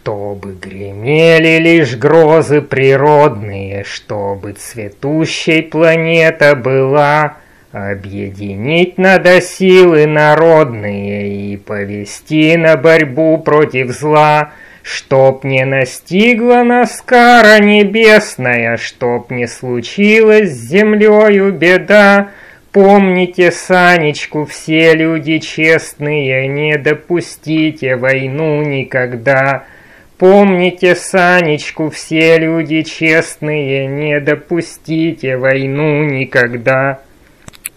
Чтобы гремели лишь грозы природные, чтобы цветущей планета была, объединить надо силы народные и повести на борьбу против зла, чтоб не настигла нас кара небесная, чтоб не случилась с землею беда. Помните Санечку, все люди честные, не допустите войну никогда. Помните Санечку, все люди честные, не допустите войну никогда.